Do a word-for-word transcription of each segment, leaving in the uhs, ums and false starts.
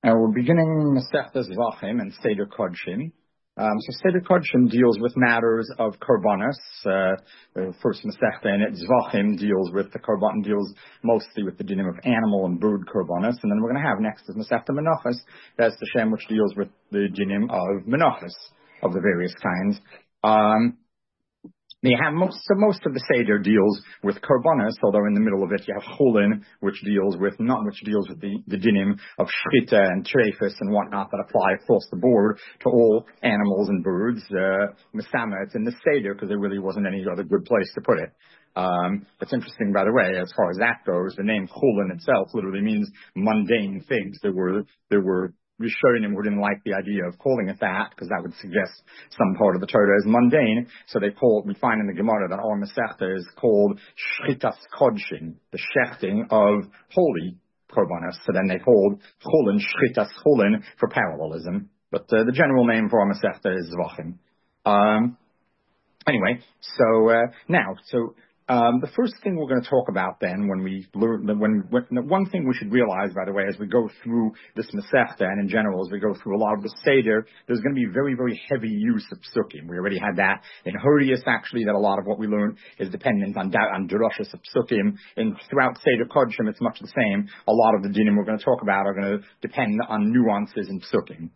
Now we're beginning Masechta Zvachim and Seder Kodshim. Um, so Seder Kodshim deals with matters of Korbanos. Uh, the first Masechta in it, Zvachim, deals with the Korban, deals mostly with the dinim of animal and bird Korbanos. And then we're going to have next is Masechta Menachos, that's the Shem which deals with the dinim of Menachos of the various kinds. Um, They have most, so most of the Seder deals with Korbanos, although in the middle of it you have Chulin, which deals with, not which deals with the, the dinim of Shchita and Treifus and whatnot that apply across the board to all animals and birds. Uh, Mesama, it's in the Seder because there really wasn't any other good place to put it. Um, it's interesting, by the way, as far as that goes, the name Chulin itself literally means mundane things. There were, there were Rishonim who didn't like the idea of calling it that because that would suggest some part of the Torah is mundane. So they call, we find in the Gemara that our Masechta is called Shchitas Kodshim, the shechting of holy Korbanos. So then they called Chulin, Shchitas Chulin for parallelism. But uh, the general name for our Masechta is Zvachim. Um, anyway, so uh, now, so Um, the first thing we're going to talk about then, when we learn, when, when one thing we should realize, by the way, as we go through this Masechta and in general, as we go through a lot of the Seder, there's going to be very, very heavy use of Psukim. We already had that in Hurrius, actually, that a lot of what we learn is dependent on on Drashas of Psukim. And throughout Seder Kodshim, it's much the same. A lot of the dinim we're going to talk about are going to depend on nuances in Psukim.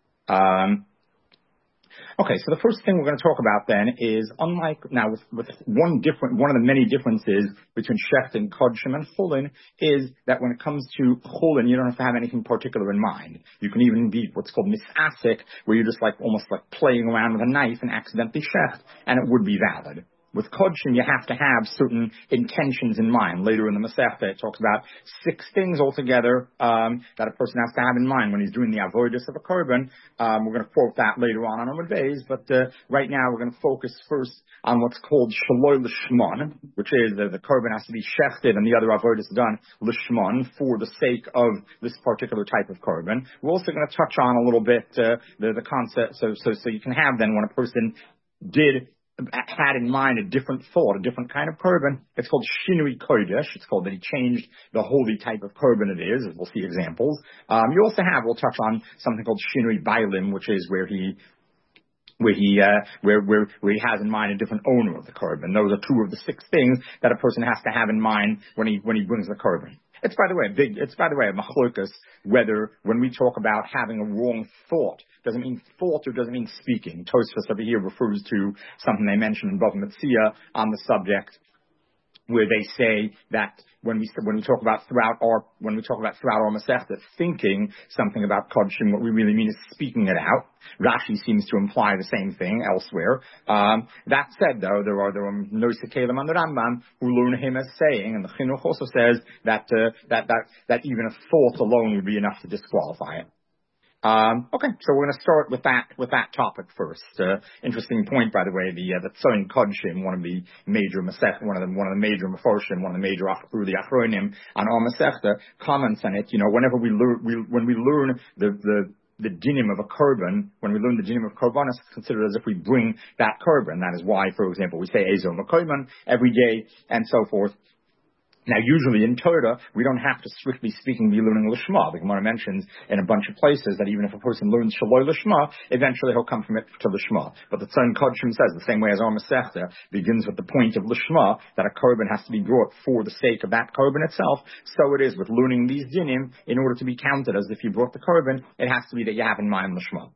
Um, Okay, so the first thing we're going to talk about then is, unlike now with, with one different, one of the many differences between Shechting, Kodshim, and Chulin is that when it comes to Chulin, you don't have to have anything particular in mind. You can even be what's called misasik, where you're just like almost like playing around with a knife and accidentally shecht, and it would be valid. With Kodshim, you have to have certain intentions in mind. Later in the Masechta, it talks about six things altogether um, that a person has to have in mind when he's doing the avoidus of a korban. Um, we're going to quote that later on on Amud Beis, but uh, right now we're going to focus first on what's called Shaloi L'Shmon, which is that the korban has to be shechted and the other avoidus done L'Shmon for the sake of this particular type of korban. We're also going to touch on a little bit uh, the, the concept, so, so, so you can have then when a person did had in mind a different thought, a different kind of korban. It's called Shinui Kodesh. It's called that he changed the holy type of korban it is, as we'll see examples. Um, you also have, we'll touch on something called Shinui Bailim, which is where he where he uh, where where where he has in mind a different owner of the korban. Those are two of the six things that a person has to have in mind when he when he brings the korban. It's, by the way, a big, it's, by the way, a machlokas, whether when we talk about having a wrong thought, doesn't mean thought or doesn't mean speaking. Tosfos over here refers to something they mentioned in Bava Metzia on the subject, where they say that when we when we talk about throughout our when we talk about throughout our Masechta thinking something about Kodshim, what we really mean is speaking it out. Rashi seems to imply the same thing elsewhere. Um, that said, though, there are there are Nosei Kelim and the Rambam who learn him as saying, and the Chinuch also says that uh, that that that even a thought alone would be enough to disqualify it. Um, okay, so we're going to start with that with that topic first. Uh, interesting point, by the way. The uh, the Tzoyin Kodshim, one of the major Masech, one of the one of the major Meforshim, one of the major through the Achronim on our Masechta comments on it. You know, whenever we learn we, when we learn the the the dinim of a korban, when we learn the dinim of korban, it's considered as if we bring that korban. That is why, for example, we say Ezo Makoyman every day and so forth. Now, usually in Torah, we don't have to, strictly speaking, be learning Lishma. The Gemara mentions in a bunch of places that even if a person learns Shaloi Lishma, eventually he'll come from it to Lishma. But the Tzoyin Kodshim says, the same way as our Masechta begins with the point of Lishma, that a korban has to be brought for the sake of that korban itself, so it is with learning these dinim, in order to be counted as if you brought the korban, it has to be that you have in mind Lishma.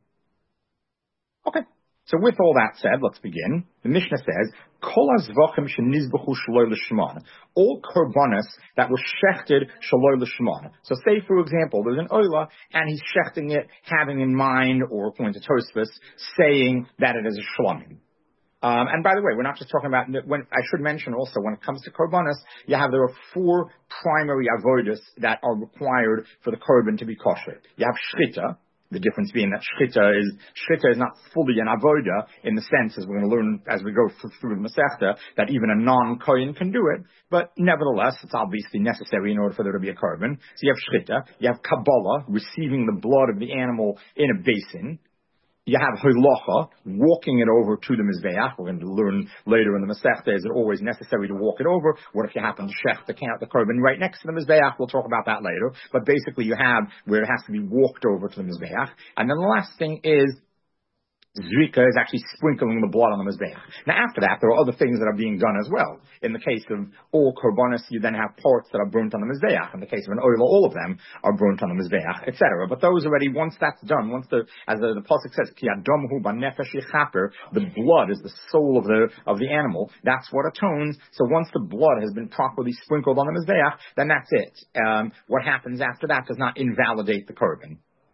Okay. So with all that said, let's begin. The Mishnah says, Kol hazvachim shenizbechu shaloi l'shman. All korbanos that were shechted shaloi l'shman. So say, for example, there's an oila, and he's shechting it, having in mind, or according to Tosfos, saying that it is a shlamim. Um, and by the way, we're not just talking about, when, I should mention also, when it comes to korbanos, you have, there are four primary avodas that are required for the korban to be kosher. You have shchita. The difference being that shchita is, shchita is not fully an avoda in the sense, as we're going to learn as we go through, through the Masechta, that even a non-kohen can do it, but nevertheless, it's obviously necessary in order for there to be a korban. So you have shchita, you have kabbalah, receiving the blood of the animal in a basin. you have halacha, walking it over to the mizbeach. We're going to learn later in the Masechta, is it always necessary to walk it over? What if you happen to shech the count the korban right next to the mizbeach? We'll talk about that later. But basically, you have where it has to be walked over to the mizbeach. And then the last thing is Zrika is actually sprinkling the blood on the Mizbeach. Now after that, there are other things that are being done as well. In the case of all Korbanos, you then have parts that are burnt on the Mizbeach. In the case of an oil, all of them are burnt on the Mizbeach, et cetera. But those already, once that's done, once the, as the, the Pasuk says, Ki adomhu b'nefesh yichaper, the blood is the soul of the, of the animal. That's what atones. So once the blood has been properly sprinkled on the Mizbeach, then that's it. Um, what happens after that does not invalidate the Korban.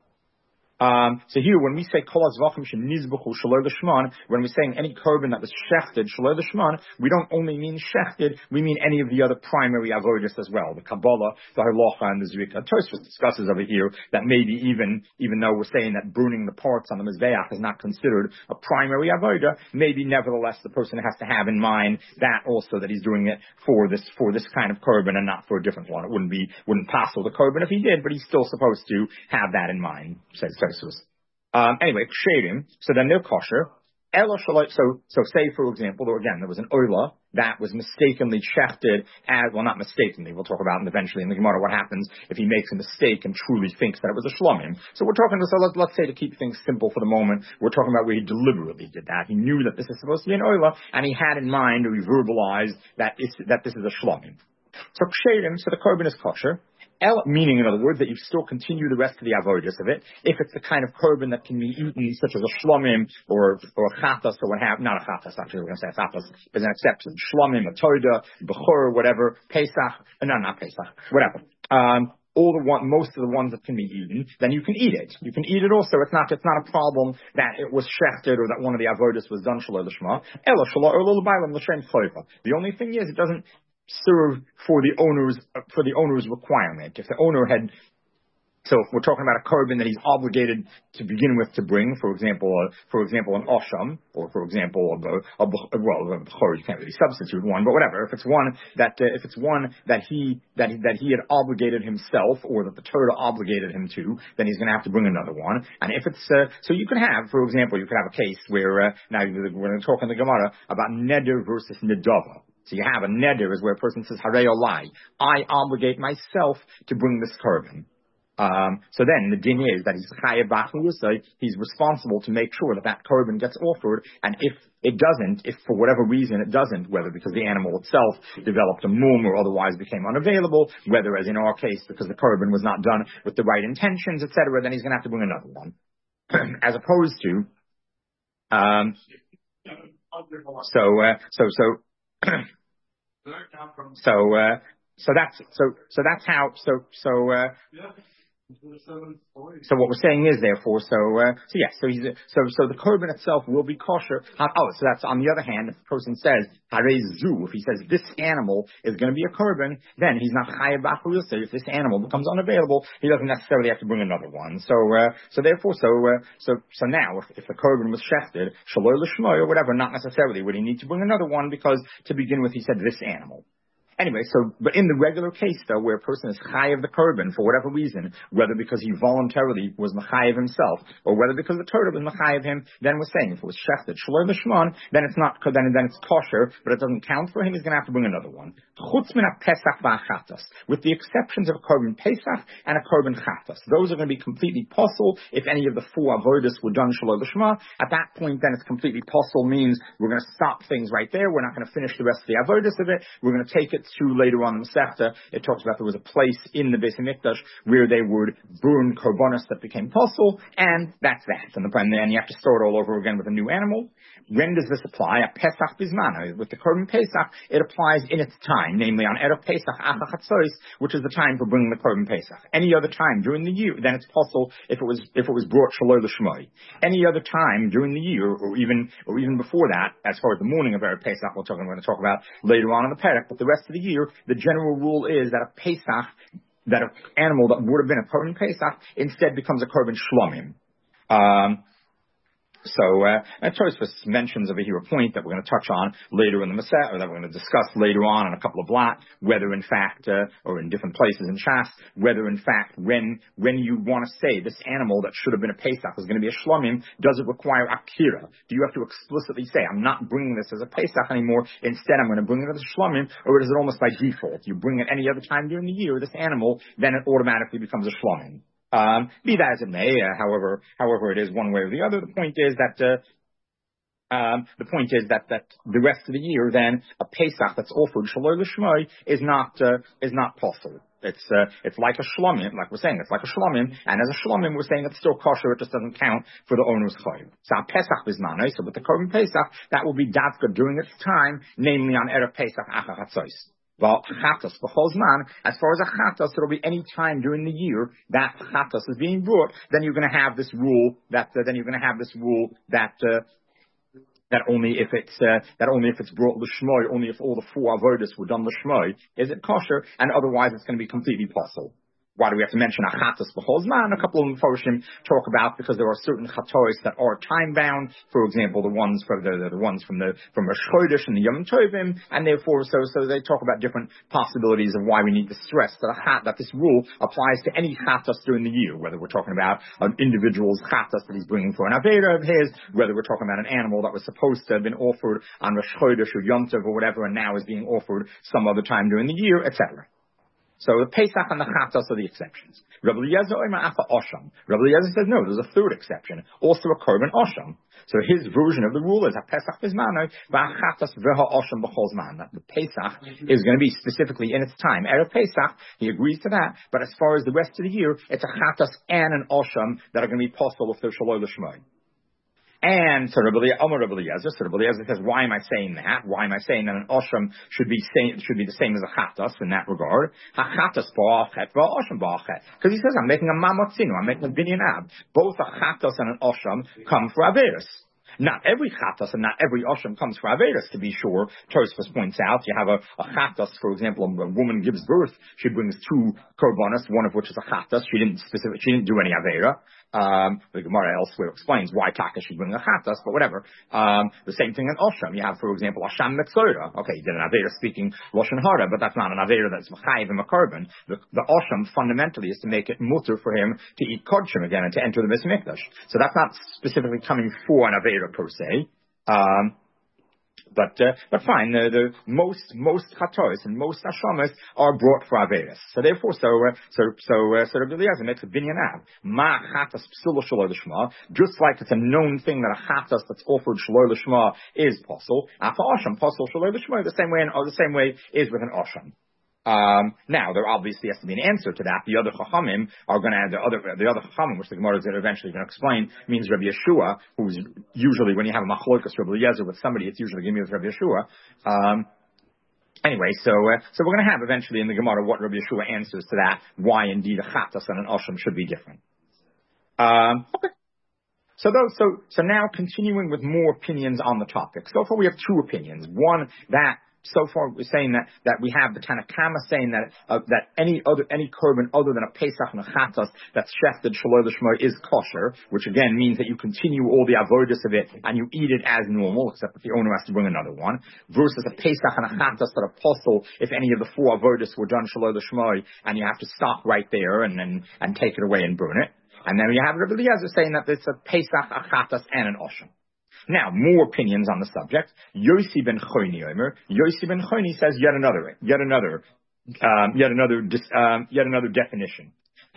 Um, so here, when we say kol hazvachim shenizbuchu shaloi l'shman, when we're saying any korban that was shechted shaloi l'shman, we don't only mean shechted, we mean any of the other primary avodas as well, the Kabbalah, the halacha, and the zrika. Tosfos discusses over here that maybe even even though we're saying that burning the parts on the mizbeach is not considered a primary avoda, maybe nevertheless the person has to have in mind that also that he's doing it for this for this kind of korban and not for a different one. It wouldn't be wouldn't passel the korban if he did, but he's still supposed to have that in mind. Says Um, anyway, ksherim, so then they're kosher. Ela shaloi, so, so say, for example, or again, there was an oila that was mistakenly shechted as, well, not mistakenly, we'll talk about eventually in the Gemara what happens if he makes a mistake and truly thinks that it was a shlomim. So we're talking, so let's, let's say to keep things simple for the moment, we're talking about where he deliberately did that. He knew that this is supposed to be an oila, and he had in mind, or he verbalized that, it's, that this is a shlomim. So ksherim, so the korban is kosher. El, meaning, in other words, that you still continue the rest of the avodas of it. If it's the kind of korban that can be eaten, such as a shlomim or or a chatas or what have, not a chatas, actually, we're going to say chatas is an exception. Shlomim, a toida, bechor, whatever, Pesach, no, not Pesach, whatever. Um, all the one, most of the ones that can be eaten, then you can eat it. You can eat it also. It's not, it's not a problem that it was shechted or that one of the avodas was done shaloi l'shma. Ela shaloi or l'baylam l'shem choiva. The only thing is, it doesn't serve for the owner's for the owner's requirement. If the owner had, so if we're talking about a korban that he's obligated to begin with to bring, for example, uh, for example, an osham, or for example, a, a, a well, a bechor, you can't really substitute one, but whatever. If it's one that uh, if it's one that he that he, that he had obligated himself, or that the Torah obligated him to, then he's going to have to bring another one. And if it's uh, so, you can have, for example, you could have a case where uh, now we're going to talk in the Gemara about neder versus nedava. So you have a neder is where a person says, Harei olai, I obligate myself to bring this korban. Um, so then the din is that he's chayav b'achlusai, he's responsible to make sure that that korban gets offered, and if it doesn't, if for whatever reason it doesn't, whether because the animal itself developed a mum or otherwise became unavailable, whether as in our case because the korban was not done with the right intentions, et cetera, then he's going to have to bring another one. As opposed to, um, so, uh, so, so, so, uh, so that's, so, so that's how, so, so, uh, so what we're saying is therefore, so, uh, so yes, so he's, so, so the korban itself will be kosher. Oh, so that's on the other hand, if the person says, Harei zu, if he says this animal is going to be a korban, then he's not chayav b'achlusai. If this animal becomes unavailable, he doesn't necessarily have to bring another one. So, uh, so therefore, so, uh, so, so now, if, if the korban was shechted, shaloi l'shmoi or whatever, not necessarily would he need to bring another one because to begin with he said this animal. Anyway, so, but in the regular case though, where a person is chayav the korban for whatever reason, whether because he voluntarily was mechayev himself, or whether because the Torah was mechayev him, then we're saying if it was shechted shaloi l'shman, then it's not, then, then it's kosher, but it doesn't count for him, he's gonna have to bring another one. Chutz min ha-pesach v'achatas, with the exceptions of a korban pesach and a korban chatas. Those are going to be completely possible if any of the four avodas were done shaloi l'shma. At that point, then it's completely possible, means we're going to stop things right there, we're not going to finish the rest of the avodas of it, we're going to take it to later on in the Masechta, it talks about there was a place in the Beis Hamikdash where they would burn korbanos that became possible, and that's that. And, the, and then you have to start all over again with a new animal. When does this apply? A Pesach Bismana. With the Korban Pesach, it applies in its time, namely on Erev Pesach Acha Chatzois, which is the time for bringing the Korban Pesach. Any other time during the year, then it's possible if it was if it was brought Shaloi L'Shmoi. Any other time during the year, or even or even before that, as far as the morning of Erev Pesach, we're talking, we're going to talk about later on in the Perek, but the rest of the year, the general rule is that a Pesach, that an animal that would have been a Korban Pesach, instead becomes a Korban Shlomim. Um, So, uh, and Tosfos mentions over here a point that we're going to touch on later in the Maseh, or that we're going to discuss later on in a couple of blot, whether in fact, uh, or in different places in Shas, whether in fact, when, when you want to say this animal that should have been a Pesach is going to be a Shlomim, does it require Akira? Do you have to explicitly say, I'm not bringing this as a Pesach anymore, instead I'm going to bring it as a Shlomim, or is it almost by default? You bring it any other time during the year, this animal, then it automatically becomes a Shlomim. Um, be that as it may, uh, however, however it is one way or the other, the point is that, uh, um, the point is that, that the rest of the year, then, a Pesach that's offered Shaloi L'Shmoi is not, uh, is not possible. It's, uh, it's like a Shlomim, like we're saying, it's like a Shlomim, and as a Shlomim, we're saying it's still kosher, it just doesn't count for the owner's Chayim. So, Pesach Bismanoi, so with the Korban Pesach, that will be Davka during its time, namely on Erev Pesach Achar Hatzois. Well, chatos b'chol as far as a chatos, it'll be any time during the year that chatos is being brought. Then you're going to have this rule that uh, then you're going to have this rule that uh, that only if it's uh, that only if it's brought l'shmoi, only if all the four avodas were done l'shmoi, is it kosher, and otherwise it's going to be completely possible. Why do we have to mention a chatos b'chol zman? A couple of Mephoshim talk about because there are certain chatois that are time bound. For example, the ones from the, the, the ones from the from Rosh Chodesh and the Yom Tovim, and therefore, so so they talk about different possibilities of why we need to stress that a chat, that this rule applies to any chatos during the year, whether we're talking about an individual's chatos that he's bringing for an avera of his, whether we're talking about an animal that was supposed to have been offered on Rosh Chodesh or Yom Tov or whatever, and now is being offered some other time during the year, et cetera. So the Pesach and the Chatos are the exceptions. Rabbi Eliezer Omer Afa Osham. Rabbi Eliezer says no, there's a third exception, also a Korban Osham. So his version of the rule is a Pesach Bismanoi, V'Chatos V'Ha Osham B'Chol Zman. That the Pesach is going to be specifically in its time. Erev Pesach, he agrees to that, but as far as the rest of the year, it's a Chatos and an Osham that are going to be possible if they're Shaloi L'Shmoi. And so Rabbi Eliezer, so Rabbi Eliezer says, why am I saying that? Why am I saying that an Osham should be same, should be the same as a Chatos in that regard? Ha-Chatos ba'achet, va'Osham ba'achet. Because he says, I'm making a Mamotzinu, I'm making a Binyan Ab. Both a Chatos and an Osham come for Averis. Not every Chatos and not every Osham comes for Averis, to be sure. Tosfos points out, you have a, a Chatos, for example, a woman gives birth, she brings two Korbanos, one of which is a Chatos, she didn't specific, she didn't do any Avera. Um, the Gemara elsewhere explains why Taka should bring a Chatas, but whatever. Um, the same thing in Osham. You have, for example, Asham Metzora. Okay, he did an Avera speaking Lashon Hara, but that's not an Avera that's Machayiv and Makarban. The, the Osham fundamentally is to make it mutter for him to eat Kodshim again and to enter the Beis Mikdash. So that's not specifically coming for an Avera per se. Um, But uh, but fine, the, the most most chatos and most hashamas are brought for averis. So therefore, so uh, so so uh, so Rabbi Eliezer makes a binyan av. Ma chatas psula shaloi l'shma. Just like it's a known thing that a chatas that's offered shaloi l'shma is possible. Afa osham possible shaloi l'shma. The same way, and the same way is with an osham. Um, now, there obviously has to be an answer to that. The other chachamim are going to add the other, the other chachamim, which the Gemara is eventually going to explain, means Rabbi Yeshua, who's usually, when you have a machlokas Rabbi Eliezer with somebody, it's usually given with Rabbi Yeshua. Um, anyway, so, uh, so we're going to have eventually in the Gemara what Rabbi Yeshua answers to that, why indeed a chatas and an osham should be different. Um, okay. So those, so, so now continuing with more opinions on the topic. So far we have two opinions. One, that So far, we're saying that, that we have the Tanakama saying that uh, that any other any korban other than a Pesach and a Chatas that's shefted Shaloi L'Shmoi is kosher, which again means that you continue all the avodas of it and you eat it as normal, except if the owner has to bring another one. Versus a Pesach and a Chatas that are possible if any of the four avodas were done Shaloi L'Shmoi and you have to stop right there and and, and take it away and burn it. And then you have Rabbi Eliezer saying that it's a Pesach, a Chatas, and an Osham. Now, more opinions on the subject. Yossi ben Choni Omer. Yossi ben Choni says yet another, yet another, um, yet another, um, yet another definition.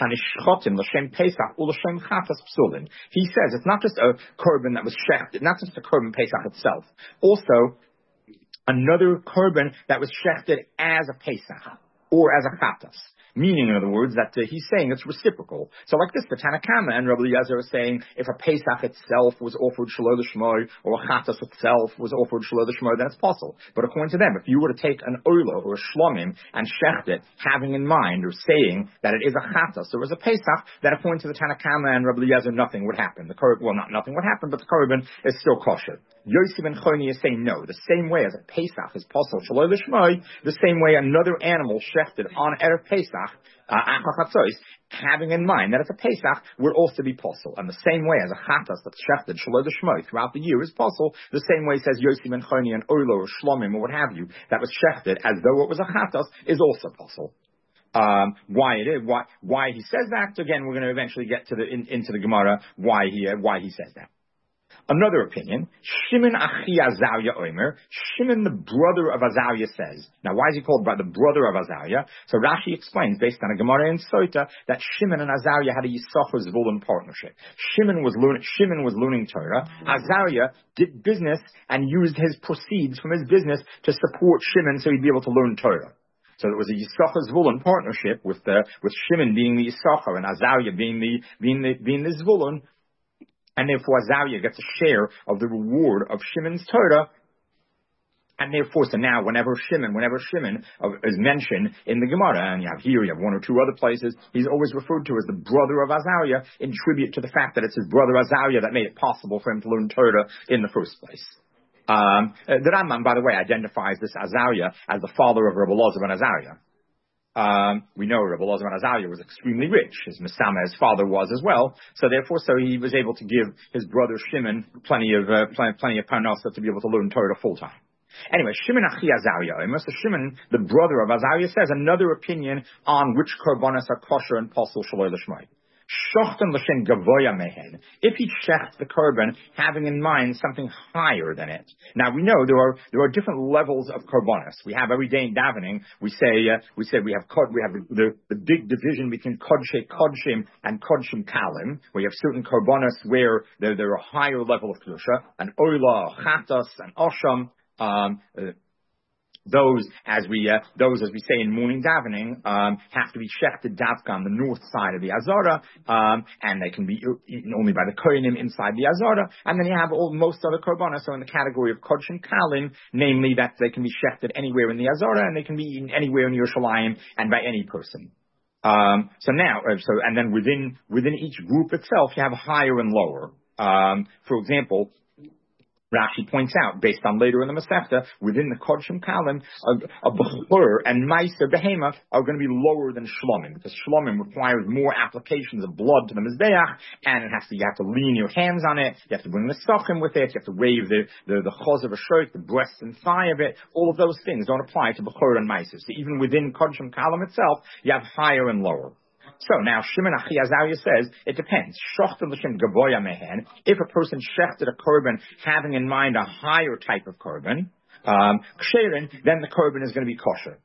He says it's not just a korban that was shechted, not just a korban Pesach itself. Also, another korban that was shechted as a Pesach or as a Chatas. Meaning, in other words, that uh, he's saying it's reciprocal. So like this, the Tanakama and Rabbi Eliezer are saying if a Pesach itself was offered Shaloi L'Shmoi or a Chatas itself was offered Shaloi L'Shmoi, then it's possible. But according to them, if you were to take an Oila or a Shlomim and shecht it, having in mind or saying that it is a Chatas or is a Pesach, then according to the Tanakama and Rabbi Eliezer, nothing would happen. The Korban, well, not nothing would happen, but the Korban is still kosher. Yosef and Choni is saying no. The same way as a Pesach is possible, Shaloi L'Shmoi, the same way another animal shechted on Erev Pesach, uh, having in mind that it's a Pesach, would also be possible. And the same way as a Chatas that's shechted Shaloi L'Shmoi throughout the year is possible, the same way says Yosef and Choni and Oilo or Shlomim or what have you, that was shechted as though it was a Chatas, is also possible. Um, why it is, why, why he says that, again, we're going to eventually get to the, in, into the Gemara, why he, uh, why he says that. Another opinion, Shimon Achi Azariah Omer, Shimon the brother of Azariah says. Now why is he called by the brother of Azariah? So Rashi explains, based on a Gemara in Sota, that Shimon and Azariah had a Yisachar Zvulun partnership. Shimon was learning, Shimon was learning Torah. Azariah did business and used his proceeds from his business to support Shimon so he'd be able to learn Torah. So it was a Yisachar Zvulun partnership with the, with Shimon being the Yisachar and Azariah being the, being the, being the Zvulun. And therefore Azariah gets a share of the reward of Shimon's Torah. And therefore, so now whenever Shimon, whenever Shimon uh, is mentioned in the Gemara, and you have here, you have one or two other places, he's always referred to as the brother of Azariah in tribute to the fact that it's his brother Azariah that made it possible for him to learn Torah in the first place. Um, uh, the Rambam, by the way, identifies this Azariah as the father of Rabbi Elazar ben Azariah. Um, we know Rabbi Elazar ben Azariah was extremely rich, as Misama, his father, was as well. So therefore, so he was able to give his brother Shimon plenty of uh, plenty, plenty of parnasa to be able to learn Torah full time. Anyway, Shimon Achi Azariah, so Shimon, the brother of Azariah, says another opinion on which korbanos are kosher and possible shaloi l'shmai. Shochten l'shem gavoya mehen. If he shecht the korban, having in mind something higher than it. Now we know there are there are different levels of korbanos. We have every day in davening. We say uh, we say we have we have the, the, the big division between kodshe kodshim and kodshim kalim. We have certain korbanos where they're, they're a higher level of kedusha, and oila, chatas, and osham. Um, uh, Those, as we uh, those as we say in morning davening, um, have to be shechted davka on the north side of the azara, um, and they can be eaten only by the kohenim inside the azara. And then you have all most other korbanos, so in the category of kodshim kalim, namely that they can be shechted anywhere in the azara, and they can be eaten anywhere in Yerushalayim and by any person. Um, so now, uh, so and then within within each group itself, you have higher and lower. Um, for example, Rashi points out, based on later in the Masechta, within the Kodshim Kalim, a, a Bechur and Meiser Behema are going to be lower than Shlomim, because Shlomim requires more applications of blood to the Mizbeach, and it has to, you have to lean your hands on it, you have to bring the Sachim with it, you have to wave the, the, the Choz of a shirt, the breast and thigh of it. All of those things don't apply to Bechur and Meiser. So even within Kodshim Kalim itself, you have higher and lower. So now Shimon Achi Azariah says it depends. Shochten l'shem gavoya mehen. If a person shechted a korban having in mind a higher type of korban, um, ksherin, then the korban is going to be kosher.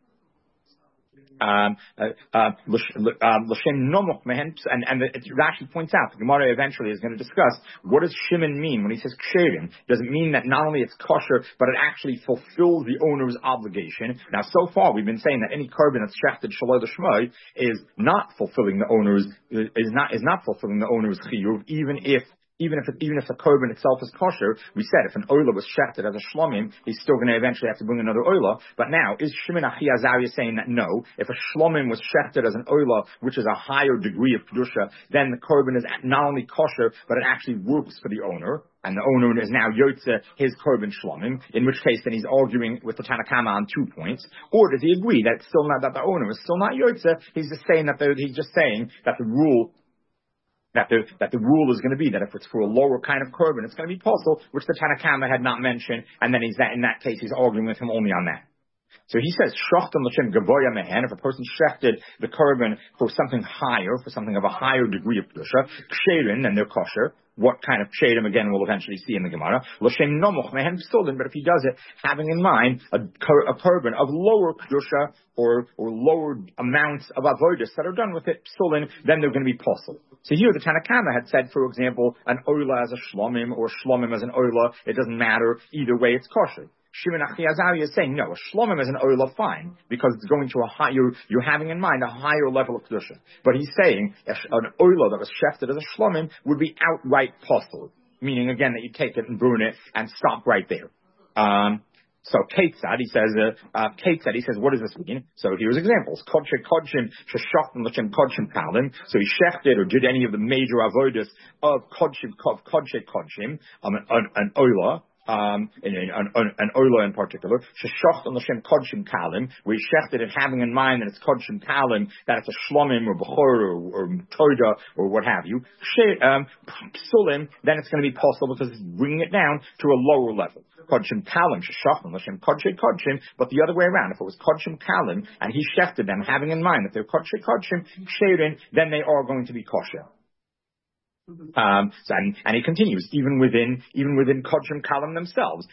Um, uh, uh, l'shem nomoch mehen, and and the, Rashi points out the Gemara eventually is going to discuss what does Shimon mean when he says ksherin. Does it mean that not only it's kosher, but it actually fulfills the owner's obligation? Now, so far we've been saying that any korban that's shechted shaloi l'shmoi is not fulfilling the owner's is not is not fulfilling the owner's chiyuv, even if. Even if, it, even if the korban itself is kosher, we said if an oila was shechted as a shlomim, he's still going to eventually have to bring another oila. But now, is Shimon Achi Azariah saying that no, if a shlomim was shechted as an oila, which is a higher degree of kedusha, then the korban is not only kosher, but it actually works for the owner, and the owner is now yotze his korban shlomim, in which case then he's arguing with the Tanna Kama on two points. Or does he agree that it's still not, that the owner is still not yotze? He's just saying that the, he's just saying that the rule That the, that the rule is going to be that if it's for a lower kind of korban, it's going to be possible, which the Tanna Kama had not mentioned, and then he's that, in that case, he's arguing with him only on that. So he says, Shochten l'shem gavoya mehen, if a person shechted the korban for something higher, for something of a higher degree of kedusha, ksherin, then they're kosher. What kind of ksherim, again, we'll eventually see in the Gemara. L'shem nomoch mehen psulin, but if he does it, having in mind a, a korban of lower kedusha, or, or lower amounts of avodas that are done with it, psulin, then they're going to be possible. So here the Tanna Kama had said, for example, an oila as a shlomim, or shlomim as an oila, it doesn't matter, either way it's kosher. Shimon Achi Azariah is saying, no, a shlomim is an oila, fine, because it's going to a high, you're, you're having in mind a higher level of kedusha. But he's saying, an oila that was shefted as a shlomim would be outright possible, meaning again that you take it and burn it and stop right there. Um, So Ketzad, he says, uh, uh, Ketzad, he says, what does this mean? So here's examples. Kodshe kodshim, sheshachtim l'shem kodshim kalim. So he shechted or did any of the major avodas of kodshim, of kodshe kodshim, um, an, an oila. um, in, in, an, an Ola in particular, Sheshocht on L'Shem Kodshim Kalim, where he shechted it having in mind that it's Kodshim Kalim, that it's a Shlomim or Bechor or, or Toida or what have you, um, Psulim, then it's going to be possible because it's bringing it down to a lower level. Kodshim Kalim, Sheshocht on L'Shem Kodshim Kodshim, but the other way around, if it was Kodshim Kalim, and he shechted them having in mind that they're Kodshim Kodshim, Sheirin, then they are going to be kosher. Um, so, and, and he continues, even within, even within Kodshim Kalim themselves.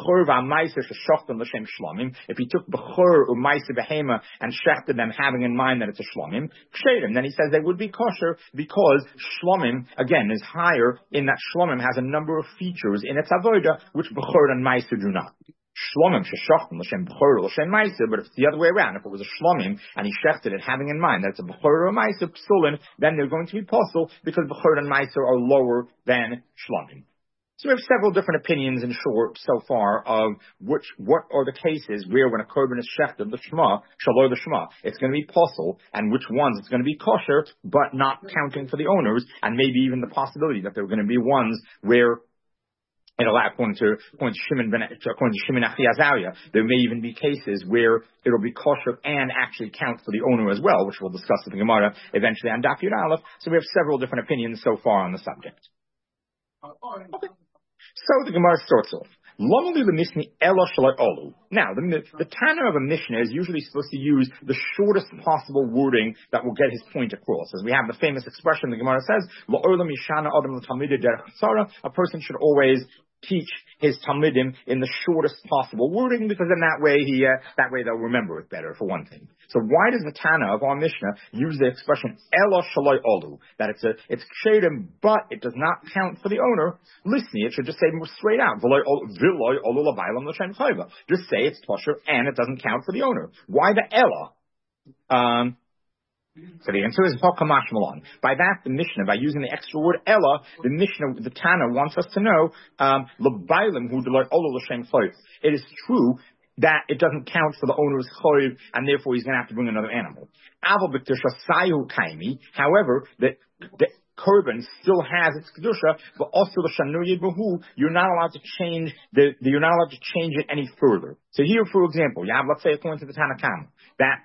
If he took Bechor or Maisa Behema and shechted them having in mind that it's a Shlomim, Ksherim, then he says they would be kosher because Shlomim, again, is higher in that Shlomim has a number of features in its avoda which Bechor and Maisa do not. Shlomim sheshachtim l'shem b'chor l'shem ma'aser, but if it's the other way around, if it was a shlomim and he shechted it, having in mind that it's a b'chor or a ma'aser psulin, then they're going to be possible because b'chor and ma'aser are lower than shlomim. So we have several different opinions in short so far of which what are the cases where when a korban is shechted the shema shalor the shema it's going to be possible, and which ones it's going to be kosher but not counting for the owners, and maybe even the possibility that there are going to be ones where, it'll, according to, according to Shimon ben, according to Shimon Achi Azariah, there may even be cases where it'll be kosher and actually count for the owner as well, which we'll discuss in the Gemara eventually on Daf Yud Aleph. So we have several different opinions so far on the subject. Okay. So the Gemara starts off. Now, the, the, the Tana of a Mishnah is usually supposed to use the shortest possible wording that will get his point across. As we have the famous expression, the Gemara says, a person should always teach his Talmidim in the shortest possible wording, because in that way he, uh, that way they'll remember it better, for one thing. So why does the Tana of our Mishnah use the expression Ela Shaloi Olu, that it's a, it's kshedim, but it does not count for the owner? Listen, it should just say straight out, Viloi Olu Labaylam L'Shem Chayva. Just say it's kosher and it doesn't count for the owner. Why the Ela? Um, So the answer is Hokamash Malon. By that, the Mishnah, by using the extra word Ella, the Mishnah, the Tana wants us to know, um, it is true that it doesn't count for the owner's choiv, and therefore he's going to have to bring another animal. However, the, the korban still has its kedusha, but also the shanuye behu, you're not allowed to change the, the, you're not allowed to change it any further. So here, for example, you have, let's say, according to the Tanakam, that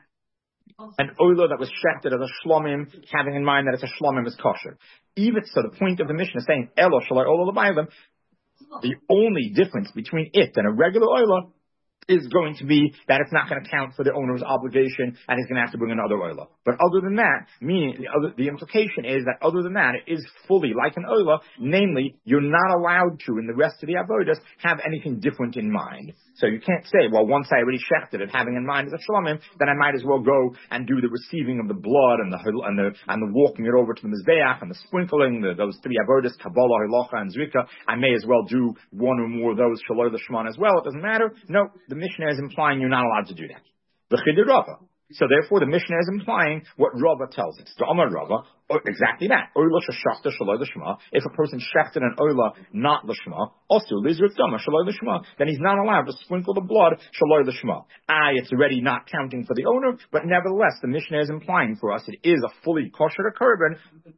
an oila that was shechted as a shlomim, having in mind that it's a shlomim, is kosher. Even so, the point of the Mishnah is saying elo shalai ola l'baylim, the only difference between it and a regular oila is going to be that it's not going to count for the owner's obligation, and he's going to have to bring another oila. But other than that, meaning the, other, the implication is that other than that, it is fully like an oila. Namely, you're not allowed to in the rest of the avodas have anything different in mind. So you can't say, well, once I already shechted it, having in mind as a shlomim, then I might as well go and do the receiving of the blood and the and the and the walking it over to the mizbeach and the sprinkling, the, those three avodas, kabbalah, hilacha, and zrika. I may as well do one or more of those shalor the shman as well. It doesn't matter. No, the Mishnah is implying you're not allowed to do that. The Chiddur Rava. So therefore, the Mishnah is implying what Rava tells us. The Amar Rava, oh, exactly that. Oila shashachta shaloi l'shma. If a person shechted an oila not l'shma, also lizrit dama shaloi l'shma, then he's not allowed to sprinkle the blood shaloi l'shma. Ah, it's already not counting for the owner, but nevertheless, the Mishnah is implying for us it is a fully kosher korban,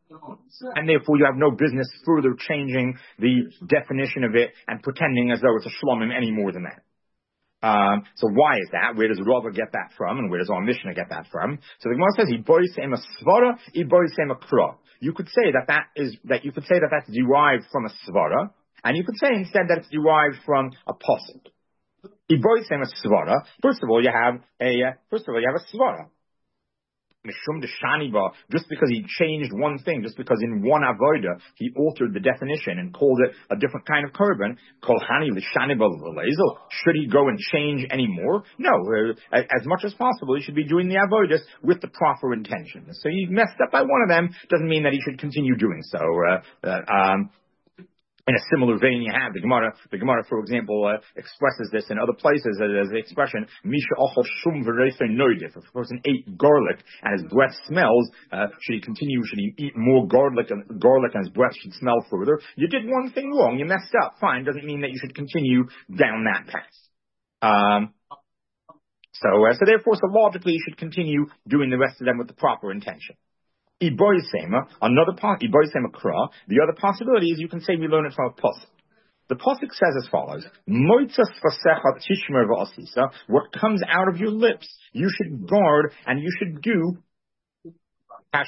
and therefore you have no business further changing the definition of it and pretending as though it's a shlomim any more than that. Um, so why is that? Where does Rava get that from, and where does our Mishnah get that from? So the Gemara says, "Iboisem a svara, iboisem a kra." You could say that that is that you could say that that's derived from a svara, and you could say instead that it's derived from a posuk. Iboisem a svara. First of all, you have a uh, first of all you have a svara. Mishum de Shaniba, just because he changed one thing, just because in one avoda he altered the definition and called it a different kind of korban, Kol Hani L'Shaniba L'Lezel, should he go and change any more? No, uh, as much as possible he should be doing the avodas with the proper intention. So he messed up by one of them, doesn't mean that he should continue doing so. Uh, uh, um, In a similar vein, you have the Gemara. The Gemara, for example, uh, expresses this in other places as the expression "Misha ochel shum v'reifei noidif." If a person ate garlic and his breath smells, uh, should he continue? Should he eat more garlic and garlic and his breath should smell further? You did one thing wrong. You messed up. Fine. Doesn't mean that you should continue down that path. Um, so, uh, so therefore, so logically, you should continue doing the rest of them with the proper intention. Iboisema, another part, Iboisema kra. The other possibility is you can say we learn it from a pasuk. The pasuk says as follows: "Moitzas fasecha tishmer v'asisa." What comes out of your lips, you should guard and you should do as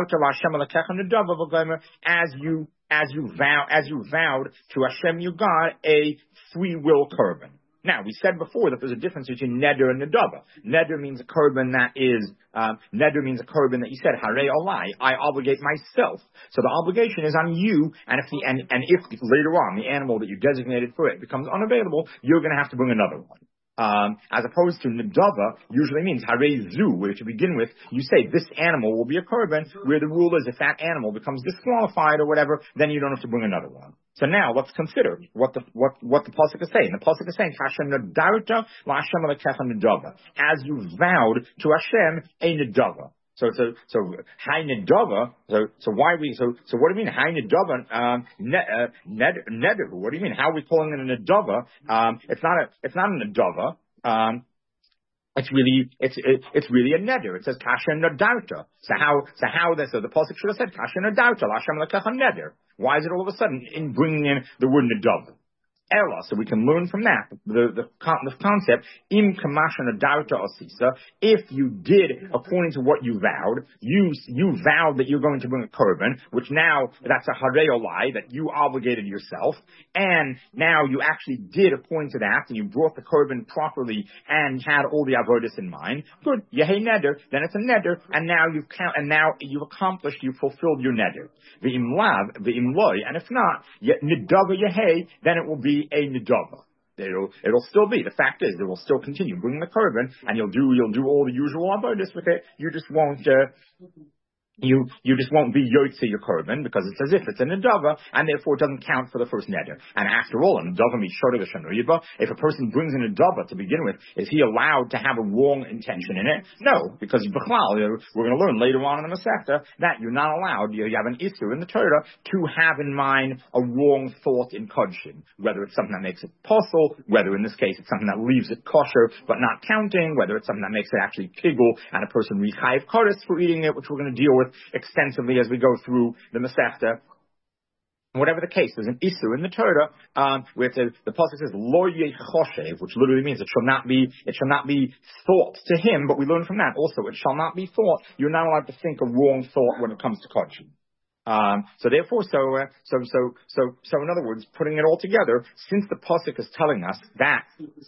you as you vow as you vowed to Hashem your God a free will korban. Now, we said before that there's a difference between neder and nedava. Neder means a korban that is, um, neder means a korban that you said, harei olai, I obligate myself. So the obligation is on you, and if the, and, and if later on the animal that you designated for it becomes unavailable, you're going to have to bring another one. Um, as opposed to nedava usually means harei zu, where to begin with, you say this animal will be a korban, where the rule is if that animal becomes disqualified or whatever, then you don't have to bring another one. So now let's consider what the what what the pasuk is saying. The pasuk is saying, "Hashem nadarta la'Hashem alekecha nedava," as you vowed to Hashem a nedava. So so so high nedava. So so why we so so what do you mean high nedava? Um, ned uh, ned neder. What do you mean? How are we calling it a nedava? Um, it's not a it's not a nedava. Um, It's really, it's it, it's really a neder. It says kasha nadarta. So how, so how this? So the pasuk should have said kasha nadarta. Lashem lekecha neder. Why is it all of a sudden in bringing in the word nedav? Ella, so we can learn from that the the, the concept im kamasha nadarta osisa. If you did according to what you vowed, you you vowed that you're going to bring a korban, which now that's a harei olai that you obligated yourself, and now you actually did according to that, and you brought the korban properly and had all the avodas in mind. Good, yehei neder. Then it's a neder, and now you've count, and now you've accomplished, you've fulfilled your neder. V'im lav, v'im loy, and if not, yet nedava yehei, then it will be a nedava. It'll, it'll still be. The fact is, it will still continue bringing the korban, and you'll do, you'll do all the usual avodas with it. You just won't, uh, You you just won't be yotze your korban because it's as if it's a nedava, and therefore it doesn't count for the first neder. And after all, a nedava means shoda v'shanuyiba. If a person brings a nedava to begin with, is he allowed to have a wrong intention in it? No, because b'chlal, we're going to learn later on in the Masechta that you're not allowed. You have an issur in the Torah to have in mind a wrong thought in kodshim, whether it's something that makes it possible, whether in this case it's something that leaves it kosher but not counting, whether it's something that makes it actually kigul and a person rechayev kodesh for eating it, which we're going to deal with extensively as we go through the Masechta. Whatever the case, there's an issur in the Torah um, where it says, the pasuk says lo yechoshev, which literally means it shall not be it shall not be thought to him. But we learn from that also it shall not be thought. You're not allowed to think a wrong thought when it comes to kodshim. Um, so therefore, so, uh, so, so, so, so in other words, putting it all together, since the pasuk is telling us that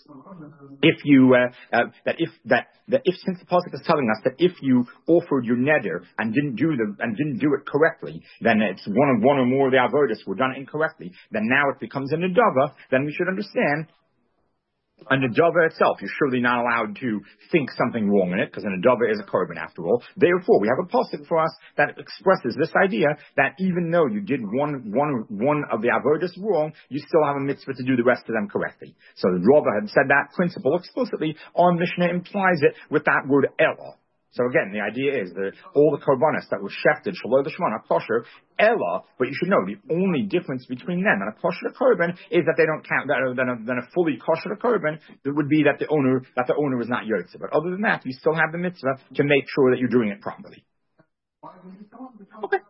if you, uh, uh, that if, that, that if, since the pasuk is telling us that if you offered your neder and didn't do the, and didn't do it correctly, then it's one of one or more of the avodas were done incorrectly, then now it becomes a nedava, then we should understand a nedava itself, you're surely not allowed to think something wrong in it, because a nedava is a korban after all. Therefore, we have a pasuk for us that expresses this idea that even though you did one, one, one of the avodas wrong, you still have a mitzvah to do the rest of them correctly. So the Rava had said that principle explicitly. Our Mishnah implies it with that word ella. So again, the idea is that all the korbanos that were shefted, shaloi l'shman, are kosher, ella, but you should know the only difference between them and a kosher korban is that they don't count, that, than, a, than a fully kosher korban, it would be that the owner, that the owner is not yotze. But other than that, you still have the mitzvah to make sure that you're doing it properly. Okay.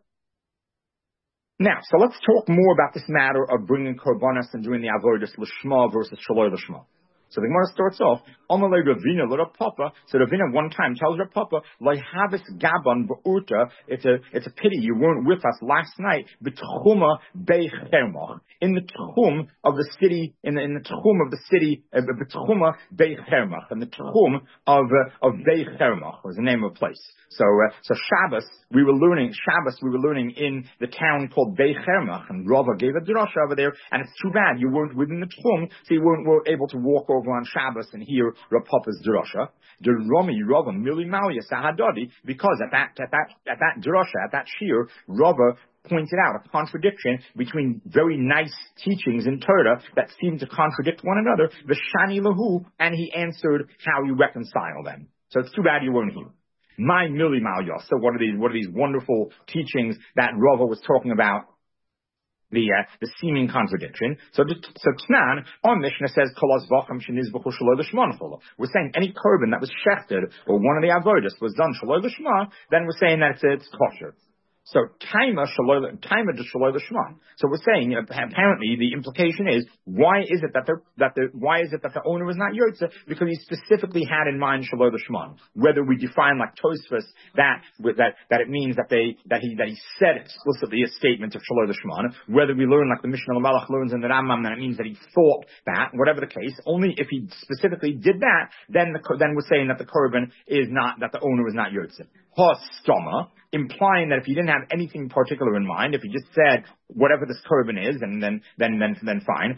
Now, so let's talk more about this matter of bringing korbanos and doing the avodas l'shma versus shaloi l'shma. So the Gemara starts off, Amalei Ravina, little Papa. So Ravina one time tells her Papa, Leihavis Gabon Ba'urta, it's a, it's a pity you weren't with us last night, B'tchuma Beich Hermach, in the Tchum of the city, in the, in the Tchum of the city, uh, B'tchuma Beich Hermach, in the Tchum of, uh, of Beich Hermach was the name of a place. So, uh, so Shabbos, we were learning, Shabbos we were learning in the town called Beich Hermach, and Rava gave a drasha over there, and it's too bad you weren't within the Tchum, so you weren't were able to walk over on Shabbos and hear Rav Papa's drasha. The Rami Rava Mili Malia Sahadadi, because at that at that at that drasha, at that shir, Rava pointed out a contradiction between very nice teachings in Torah that seem to contradict one another. V'shani lahu, and he answered how you reconcile them. So it's too bad you weren't here. My Mili Malia. So what are these? What are these wonderful teachings that Rava was talking about? The uh, the seeming contradiction. So so Tnan, our Mishnah says Kolas Vacham Shenizbachu Shaloi L'Shma. We're saying any korban that was shechted or one of the avodas was done Shaloi L'Shma, then we're saying that it's, it's kosher. So Taima Shaloy Taima de Shaloy Lishman. So we're saying apparently the implication is why is it that the that the why is it that the owner is not Yotze? Because he specifically had in mind Shaloy Lishman. Whether we define like Tosfos that that that it means that they that he that he said explicitly a statement of Shaloy Lishman, whether we learn like the Mishnah Lamalach learns in the Rambam that it means that he thought that, whatever the case, only if he specifically did that, then the then we're saying that the korban is not that the owner is not Yotze. Hostoma, implying that if he didn't have anything particular in mind, if he just said whatever this korban is, and then then then then fine.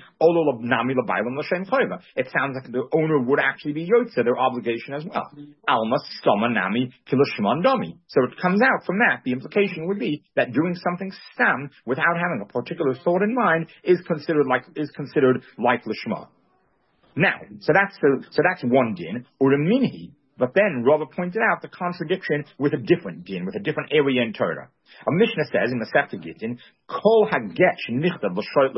It sounds like the owner would actually be yotze, their obligation as well. Alma stoma nami kilashman dami. So it comes out from that. The implication would be that doing something stam without having a particular thought in mind is considered like is considered like lishma. Now, so that's the so that's one din or a minhi. But then Rava pointed out the contradiction with a different din, with a different area in Torah. A Mishnah says in the Sefta Gittin, Kol haget shenichtav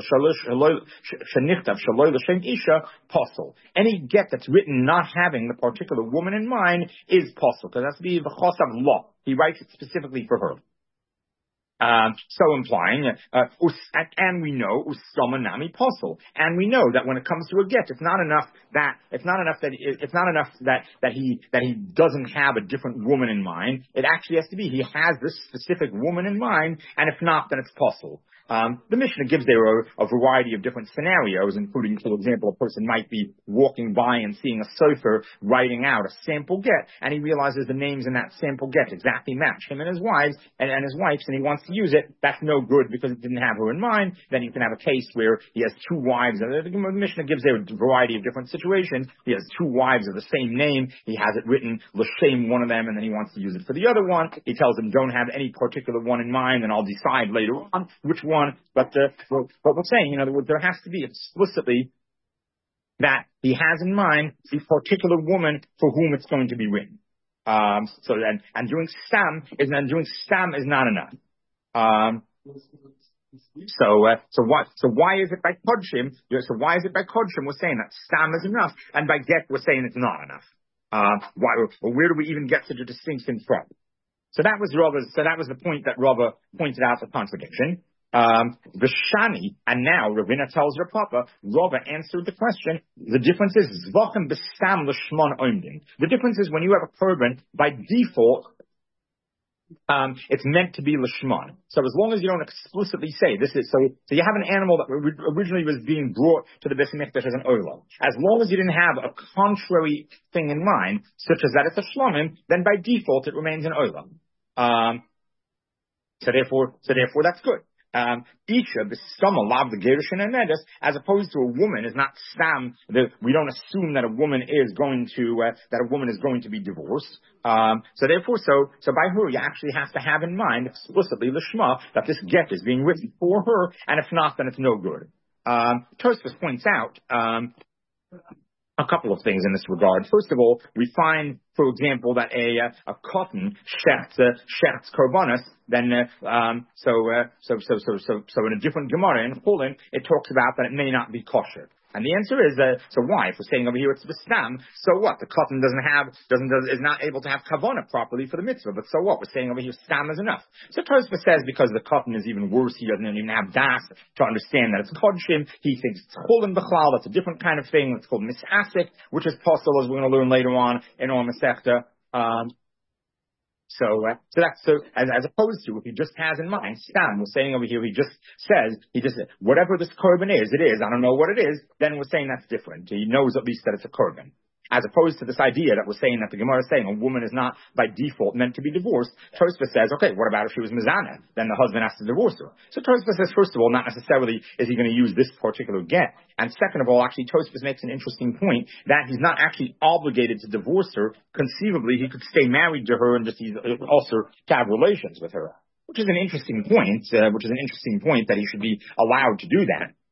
shaloi l'shem isha posel. Any get that's written not having the particular woman in mind is posel, because that's the v'chosav law. He writes it specifically for her. Um, so implying, uh, and we know ustama nami posel, and we know that when it comes to a get, it's not enough that it's not enough that it's not enough that that he that he doesn't have a different woman in mind. It actually has to be he has this specific woman in mind, and if not, then it's posel. Um, the Mishnah gives there a, a variety of different scenarios, including, for example, a person might be walking by and seeing a sofer writing out a sample get, and he realizes the names in that sample get exactly match him and his wives and, and his wife's, and he wants to use it. That's no good because it didn't have her in mind. Then you can have a case where he has two wives. The Mishnah gives there a variety of different situations. He has two wives of the same name. He has it written l'shem one of them, and then he wants to use it for the other one. He tells them, don't have any particular one in mind, and I'll decide later on which one. But uh, what we're saying, you know, there has to be explicitly that he has in mind the particular woman for whom it's going to be written. Um, so and and doing stam is and doing stam is not enough. Um, so uh, so why so why is it by kodshim? So why is it by kodshim? We're saying that stam is enough, and by get we're saying it's not enough. Uh, why? Well, where do we even get such a distinction from? So that was Rava's. So that was the point that Rava pointed out the contradiction. Um, Vishani, and now Ravina tells her papa, Rava answered the question. The difference is Zvachim Bestam Lishmon Omdin. The difference is when you have a korban, by default, um, it's meant to be Lishmon. So as long as you don't explicitly say this is, so, so you have an animal that originally was being brought to the Beis Hamikdash as an olam. As long as you didn't have a contrary thing in mind, such as that it's a shlomim, then by default it remains an olam. Um, so therefore, so therefore that's good. Um, Isha, b'stama lav the gerushin and nedas, as opposed to a woman is not stam. The, we don't assume that a woman is going to uh, that a woman is going to be divorced. Um, so therefore, so so by her, you actually have to have in mind explicitly l'shma that this get is being written for her, and if not, then it's no good. Um, Tosfos points out um, a couple of things in this regard. First of all, we find, for example, that a a cotton shechts uh, shechts korbanos. Then, uh, um, so, uh, so, so, so, so, so, in a different Gemara in Chulin, it talks about that it may not be kosher. And the answer is, uh, so why? If we're saying over here it's Bistam, so what? The cotton doesn't have, doesn't, does, is not able to have kavanah properly for the mitzvah, but so what? We're saying over here Stam is enough. So Tosfos says because the cotton is even worse, he doesn't even have das to understand that it's kodshim. He thinks it's Chulin B'chlal, that's a different kind of thing. It's called misasik, which is possible, as we're going to learn later on in our Masechta. Um, So, uh, so that's so as, as opposed to if he just has in mind, Stam, we're saying over here, he just says, he just whatever this korban is, it is. I don't know what it is. Then we're saying that's different. He knows at least that it's a korban. As opposed to this idea that we're saying that the Gemara is saying a woman is not by default meant to be divorced. Tosfos says, okay, what about if she was mizana? Then the husband has to divorce her. So Tosfos says, first of all, not necessarily is he going to use this particular get. And second of all, actually, Tosfos makes an interesting point that he's not actually obligated to divorce her. Conceivably, he could stay married to her and just also have relations with her. Which is an interesting point, uh, which is an interesting point that he should be allowed to do that.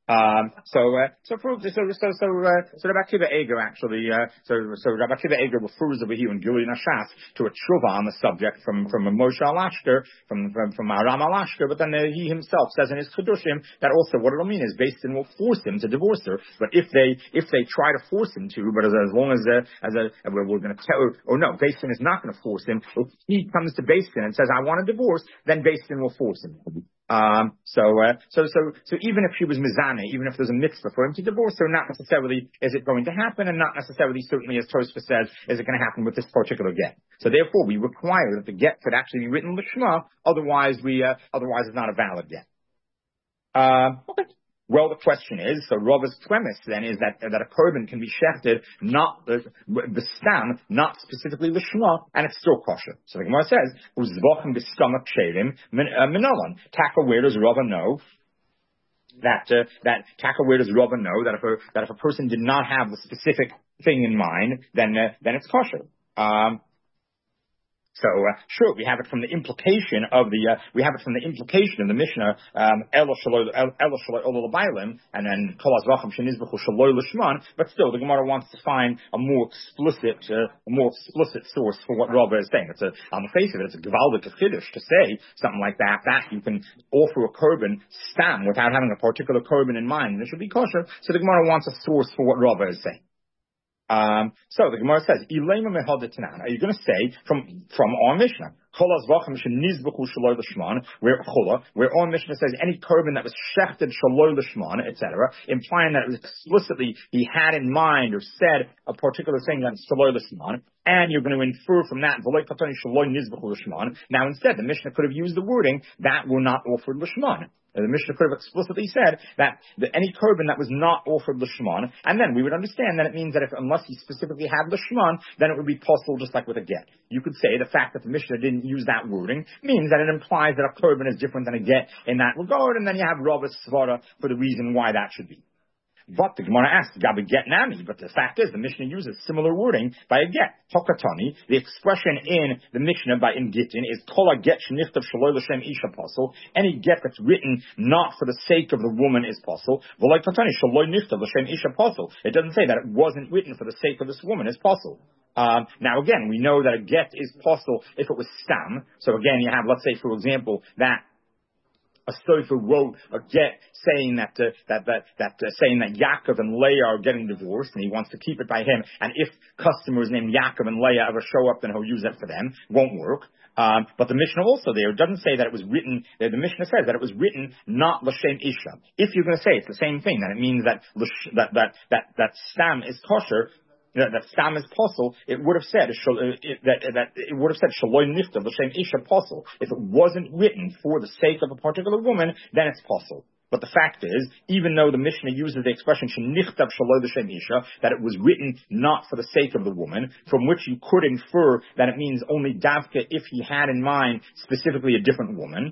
Um, so, uh, so, for, so, so, so, uh, so Rabbi Akiva Eger actually, uh, so, so Rabbi Akiva Eger refers over here in Gilui Nashas to a tshuva on the subject from, from Moshe Alashker, from, from, from Aram Alashker, but then uh, he himself says in his Chedushim that also what it'll mean is Beis Din will force him to divorce her, but if they, if they try to force him to, but as, as long as, uh, as a, we're, we're gonna tell, or no, Beis Din is not gonna force him, if he comes to Beis Din and says, I want a divorce, then Beis Din will force him. Um, so, uh, so, so, so even if she was mizane, even if there's a mitzvah for him to divorce her, not necessarily is it going to happen, and not necessarily, certainly as Tosfos says, is it going to happen with this particular get. So therefore, we require that the get could actually be written lishma, otherwise we, uh, otherwise it's not a valid get. Uh, okay. Well, the question is, so Rava's premise then is that that a korban can be shechted, not the the stam, not specifically lishma, and it's still kosher. So the Gemara says, "Uzvachim b'stomach sherim minolan." Taka, where does Rava know that uh, that Taka, where does Rava know that if a that if a person did not have the specific thing in mind, then uh, then it's kosher. Um, So uh, sure, we have it from the implication of the uh, we have it from the implication of the Mishnah um, Elo Shaloi Elo Shaloi Olo L'Bailim, and then Kol Azvachim Shenizbechu Shaloi L'Shman. But still, the Gemara wants to find a more explicit uh, a more explicit source for what Rava is saying. It's a, on the face of it, it's a Gevaldik Chiddush to say something like that. That you can offer a korban stam without having a particular korban in mind, and it should be kosher. So the Gemara wants a source for what Rava is saying. Um, so the Gemara says, Ilema mehadetanan. Are you going to say from from our Mishnah, where where our Mishnah says any korban that was shechted shaloi l'shman, et cetera, implying that it was explicitly he had in mind or said a particular thing that's shaloi l'shman, and you're going to infer from that v'lo katani shaloi nizbechu l'shman. Now instead, the Mishnah could have used the wording that were not offered l'shman. The Mishnah could have explicitly said that the, any korban that was not offered l'shman, and then we would understand that it means that if unless he specifically had l'shman, then it would be possible just like with a get. You could say the fact that the Mishnah didn't use that wording means that it implies that a korban is different than a get in that regard, and then you have Rava's svara for the reason why that should be. But the Gemara asks, Gabi get nami, but the fact is the Mishnah uses similar wording by a get. Hokatani, the expression in the Mishnah by in Gittin is kola get shnichtav shaloi l'shem isha pasul. Any get that's written not for the sake of the woman is pasul. V'loi katani shaloi nichtav l'shem isha pasul. It doesn't say that it wasn't written for the sake of this woman is pasul. Um, now again, we know that a get is pasul if it was stam. So again, you have, let's say for example, that a sofer wrote a get saying that uh, that that that uh, saying that Yaakov and Leah are getting divorced, and he wants to keep it by him. And if customers named Yaakov and Leah ever show up, then he'll use it for them. Won't work. Um, but the Mishnah also there doesn't say that it was written. The Mishnah says that it was written not l'shem isha. If you're going to say it's the same thing, then it means that that that that that stam is kosher. That, that stam is possible, it would have said that that it would have said shaloi nifta l'shem isha possible. If it wasn't written for the sake of a particular woman, then it's possible. But the fact is, even though the Mishnah uses the expression shenichtav shaloi l'shem isha, that it was written not for the sake of the woman, from which you could infer that it means only davka if he had in mind specifically a different woman.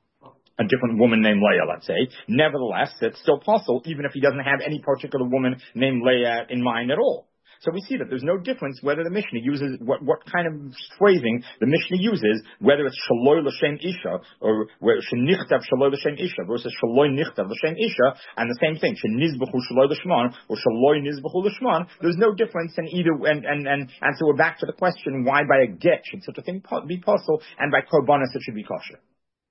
A different woman named Leah, let's say. Nevertheless, it's still possible, even if he doesn't have any particular woman named Leah in mind at all. So we see that there's no difference whether the Mishnah uses, what, what kind of phrasing the Mishnah uses, whether it's shaloi l'shem isha, or where shenichtav shaloi l'shem isha, versus shaloi nichtav l'shem isha, and the same thing, shenizbechu shaloi l'shman, or shaloi nizbechu l'shman. There's no difference in either, and, and, and, and so we're back to the question, why by a get should such a thing be possible, and by korbanos it should be kosher?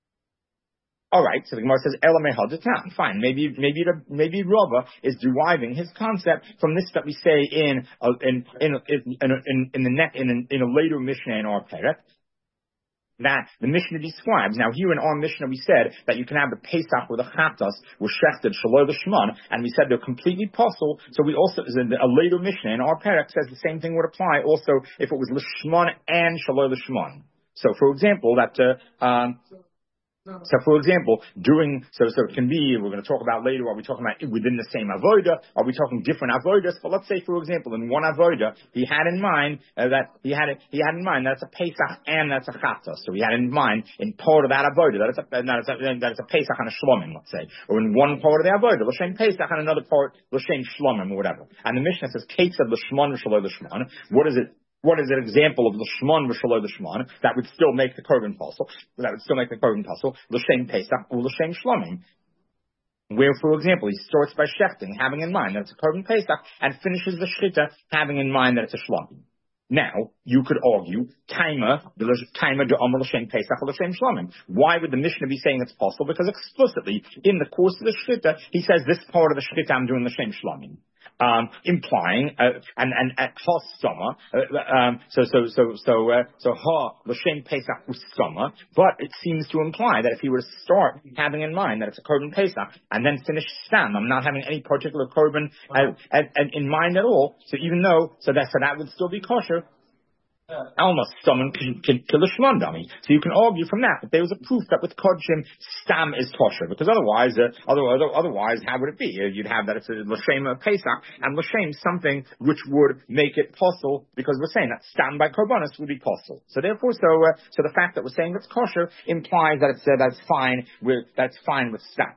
All right, so the Gemara says, Ela mehadatan. Fine, maybe, maybe, the, maybe Rava is deriving his concept from this that we say in, uh, in, in, in, in, in the net, in, in a later Mishnah in our Perek, that the Mishnah describes. Now here in our Mishnah we said that you can have the Pesach with a Chatas, with Shechted, Shaloi l'Shman, and we said they're completely possible. So we also, a later Mishnah in our Perek says the same thing would apply also if it was l'Shman and Shaloi l'Shman. So for example, that, uh, um, So, for example, during, so, so it can be, we're going to talk about later, are we talking about within the same avoda? Are we talking different avodas? But let's say, for example, in one avoda, he had in mind uh, that, he had it, he had in mind that's a Pesach and that's a Chatas. So he had in mind, in part of that avoda, that it's a, that it's a, that it's a Pesach and a Shlomim, let's say. Or in one part of the avoda, L'Shem Pesach, and another part, L'Shem Shlomim, or whatever. And the Mishnah says, Kates of L'Shman, L'Shaloi L'Shman. What is it? What is an example of l'shman v'shaloi l'shman that would still make the korban possible? That would still make the korban possible. L'shem Pesach or l'shem Shlomim. where, for example, he starts by shechting, having in mind that it's a korban pesach, and finishes the shchita, having in mind that it's a shlomim. Now, you could argue, Taima, Taima de Omer L'Shem Pesach L'Shem Shlomim. Why would the Mishnah be saying it's possible? Because explicitly, in the course of the Shchita, he says this part of the Shchita I'm doing L'Shem Shlomim. Um, implying, uh, and, and, and, ha stoma, uh, um, so, so, so, so, uh, so, ha, l'shem pesach ustoma, but it seems to imply that if he were to start having in mind that it's a korban pesach, and then finish stam, I'm not having any particular korban, uh, uh, uh, in mind at all, so even though, so that, so that would still be kosher, almost someone can kill a shmandami. So you can argue from that that there was a proof that with kodshim stam is kosher, because otherwise, uh, other, other, otherwise, how would it be? Uh, you'd have that it's a l'shem pesach and l'shem something which would make it possible, because we're saying that stam by korbanos would be possible. So therefore, so uh, so the fact that we're saying it's kosher implies that it's uh, that's fine with that's fine with stam.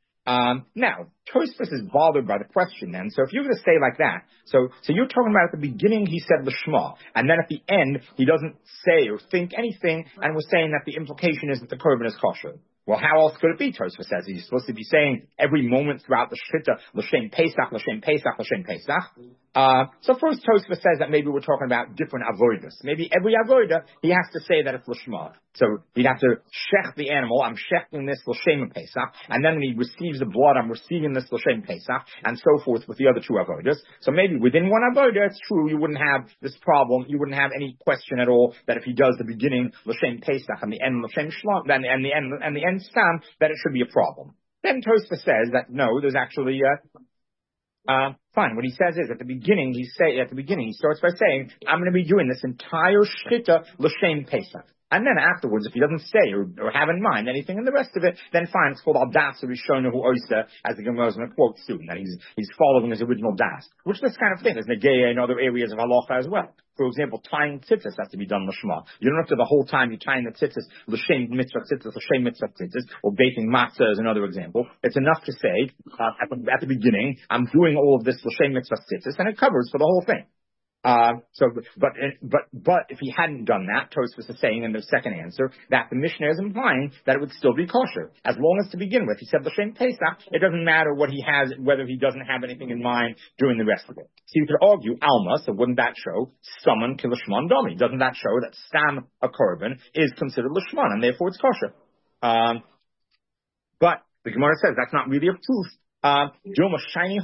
Um, now, Tosfos is bothered by the question then. So if you're going to say like that, so, so you're talking about at the beginning he said l'shma, and then at the end he doesn't say or think anything, and we're saying that the implication is that the korban is kosher. Well, how else could it be, Tosfos says? He's supposed to be saying every moment throughout the shchita, l'shem pesach, l'shem pesach, l'shem pesach. Uh, so first Tosfos says that maybe we're talking about different avodas. Maybe every avodah, he has to say that it's l'shma. So he'd have to shech the animal, I'm shechting this l'shem pesach, and then when he receives the blood, I'm receiving this l'shem pesach, and so forth with the other two avodas. So maybe within one avodah, it's true, you wouldn't have this problem, you wouldn't have any question at all that if he does the beginning l'shem pesach and the end l'shem shlom, and, and the end, and the end stam, that it should be a problem. Then Tosfos says that no, there's actually, uh, Uh, fine. What he says is at the beginning, he say at the beginning he starts by saying, "I'm going to be doing this entire shchita l'shem pesach." And then afterwards, if he doesn't say or, or have in mind anything in the rest of it, then fine, it's called al das rishonahu oisa, as the Gemara is going to quote soon, that he's he's following his original das. Which this kind of thing is negeya in other areas of halacha as well. For example, tying tzitzis has to be done l'shma. You don't have to the whole time you're tying the tzitzis l'shem mitzvah tzitzis, l'shem mitzvah tzitzis, or baking matzah is another example. It's enough to say uh, at, the, at the beginning, I'm doing all of this l'shem mitzvah tzitzis, and it covers for the whole thing. Uh, so, but, but, but if he hadn't done that, Tosfos is saying in the second answer that the Mishnah is implying that it would still be kosher. As long as to begin with, he said l'shem pesach, it doesn't matter what he has, whether he doesn't have anything in mind doing the rest of it. So you could argue, alma, so wouldn't that show someone kill l'shman domi? Doesn't that show that stam, a korban, is considered l'shman, and therefore it's kosher? Um, but the Gemara says that's not really a proof. Uh, precisely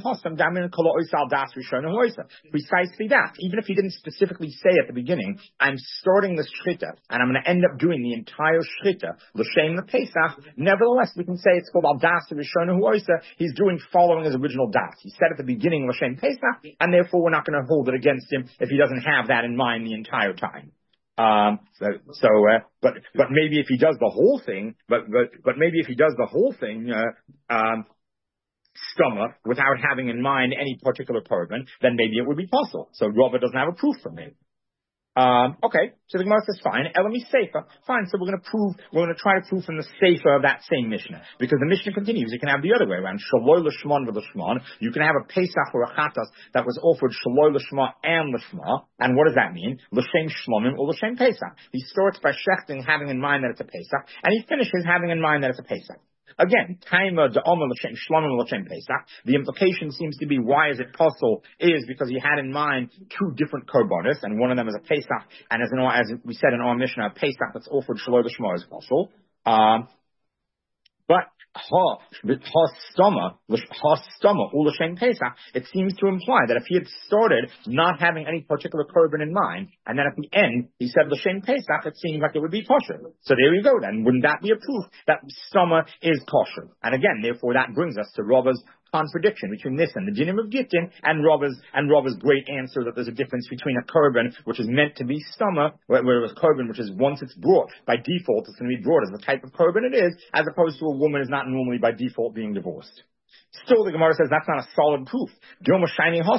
that. Even if he didn't specifically say at the beginning, I'm starting this shchita, and I'm going to end up doing the entire shchita, l'shem the Pesach, nevertheless, we can say it's called al das rishonahu oisa. He's doing following his original das. He said at the beginning, l'shem Pesach, and therefore we're not going to hold it against him if he doesn't have that in mind the entire time. Um, so, so uh, but, but maybe if he does the whole thing, but, but, but maybe if he does the whole thing, uh, um, stomach without having in mind any particular korban, then maybe it would be possible. So Rava doesn't have a proof from him. Um, okay, so the Gemara says fine. Elami Seifa, fine. So we're going to prove, we're going to try to prove from the Seifa of that same Mishnah, because the Mishnah continues. You can have the other way around. Shaloi l'shman v'l'shman. You can have a Pesach or a Chatas that was offered Shaloi l'shma and l'shma. And what does that mean? L'shem shlomim or l'shem Pesach. He starts by shechting, having in mind that it's a Pesach, and he finishes having in mind that it's a Pesach. Again, Taima de Omer l'shem Shlomim l'shem Pesach. The implication seems to be why is it possible is because he had in mind two different korbanos, and one of them is a Pesach, and as, in our, as we said in our Mishnah, a Pesach that's offered Shaloi l'shma is possible. Um, but ha ha stoma ha stoma u'l'shem Pesach. It seems to imply that if he had started not having any particular korban in mind, and then at the end he said l'shem Pesach, it seems like it would be kosher. So there you go. Then wouldn't that be a proof that stoma is kosher? And again, therefore, that brings us to Rava's contradiction between this and the dinim of Gittin and Rava's and Rava's great answer that there's a difference between a korban which is meant to be stoma, where, where a korban which is once it's brought by default, it's going to be brought as the type of korban it is, as opposed to a woman is not normally by default being divorced. Still, the Gemara says that's not a solid proof. There you